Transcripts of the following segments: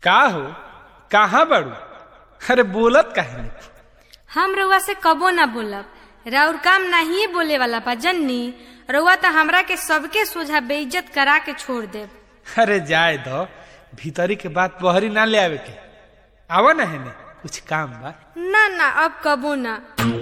का हो कहाँ बड़ू? अरे बोलत काहे नहीं? हम रउआ से कबो ना बोलब। राउर काम नहीं बोले वाला बा जन्नी। रउआ तो हमरा के सबके सोझा बेइज्जत करा के छोड़ देब। अरे जाए दो, भीतरी के बात बहरी ना ले आवे के। आवा ना है ने, कुछ काम बा। ना ना अब कबो ना।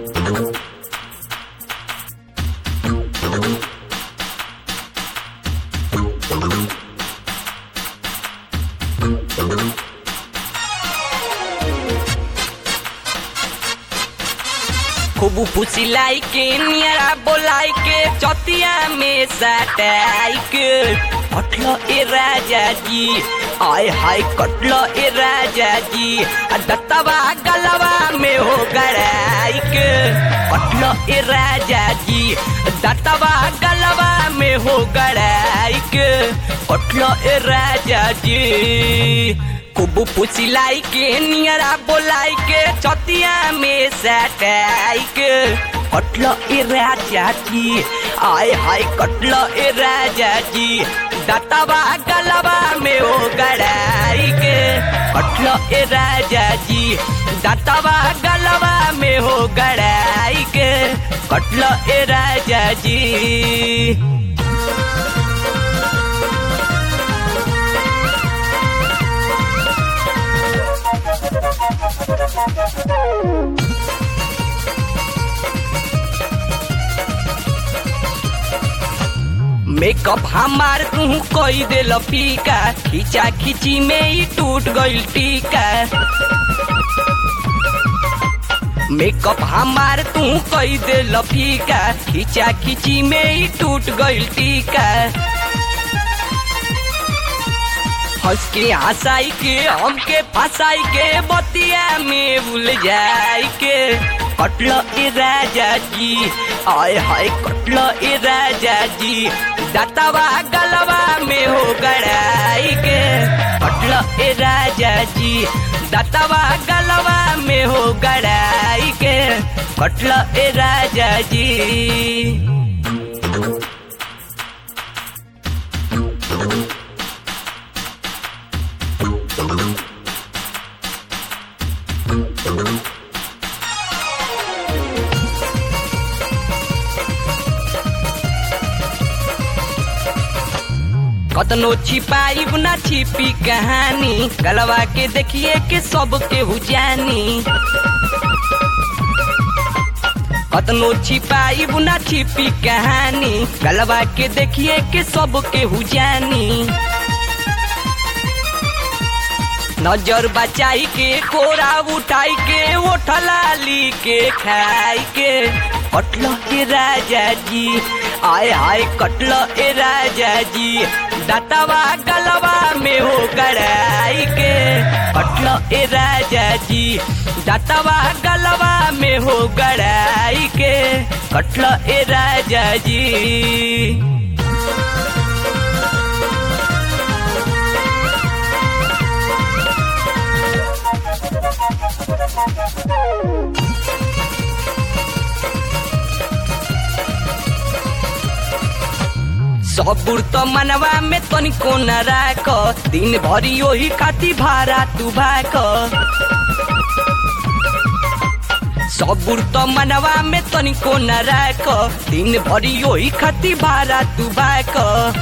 खूब फुसिलाई के नियरा बोलाई के चौतिया में सटाई के कटलो ए राजा जी, आय हाय कटलो ए राजा जी, दत्तवा गलवा में हो गड़ाई के कटलो ए राजा जी, दत्तवा गलवा में हो गड़ाई के कटलो ए राजा जी। खूब फुसिलाई के नियरा बोलाई के चौतिया में सटाई के कटलो ए राजा जी, आय हाय कटलो ए राजा जी, दत्तवा गलवा में हो गड़ाई के कटलो ए राजा जी, दत्तवा गलवा में हो गड़ाई के कटलो ए राजा जी। मेकअप हमार तू कोई दे लपीका, खींचा खींची में ही टूट गइल टीका। मेकअप हमार तू कोई दे लपीका, खींचा खींची में ही टूट गइल टीका। हंस के हंसाई के हमके फंसाई के बतिया में भूल जाई के कटलो ए राजा जी, आय हाय कटलो ए राजा जी, दत्तवा गलवा में हो गड़ाई के कटलो ए राजा जी, दत्तवा गलवा में हो गड़ाई के कटलो ए राजा जी। कतनो छिपाई ना छिपी कहानी, गलवा के देखिए के सबके हुजानी। कतनो छिपाई ना छिपी कहानी, गलवा के देखिए के सबके हुजानी। नजर बचाई के कोरा उठाई के ओठलाली के खाई के कटलो ए राजा जी, आय हाय कटलो ए राजा जी, दत्तवा गलवा में हो गड़ाई के कटलो ए राजा जी, दत्तवा गलवा में हो गड़ाई के कटलो ए राजा जी। सबुर तो मनवा में तनिको न राख, दिन भरी ओही खाती भारा तू भाक। सबुर तो मनवा में तनिको न राख, दिन भरी ओही खाती भारा तू भाक।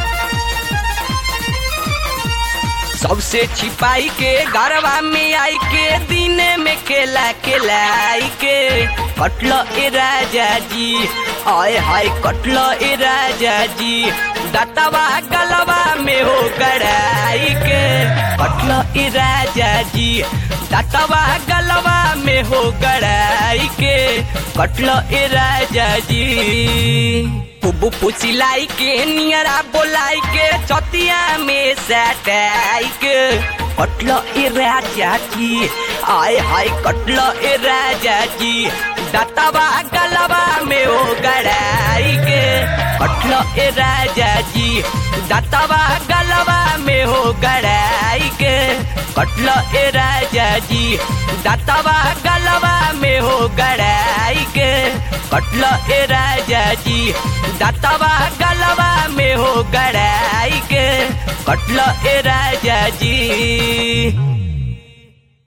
सबसे छिपाई के गरबा में आई के दिन में केला केलाई के कटलो ए राजा जी, आय हाय कटलो ए राजा जी, दत्तवा गलवा में हो गड़ाई के कटलो ए राजा जी, दत्तवा गलवा में हो गड़ाई के कटलो ए राजा जी। खूब फुसिलाई के नियरा बोलाई के चौतिया में सटाई के कटलो ए राजा जी, आय हाय कटलो ए राजा जी, दत्तवा गलवा में हो गड़ाई के कटलो ए राजा जी, दत्तवा गलवा में हो गड़ाई के कटलो ए राजा जी, दत्तवा गलवा में हो गड़ाई के कटलो ए राजा जी, दत्तवा गलवा में हो गड़ाई के कटलो ए राजा जी।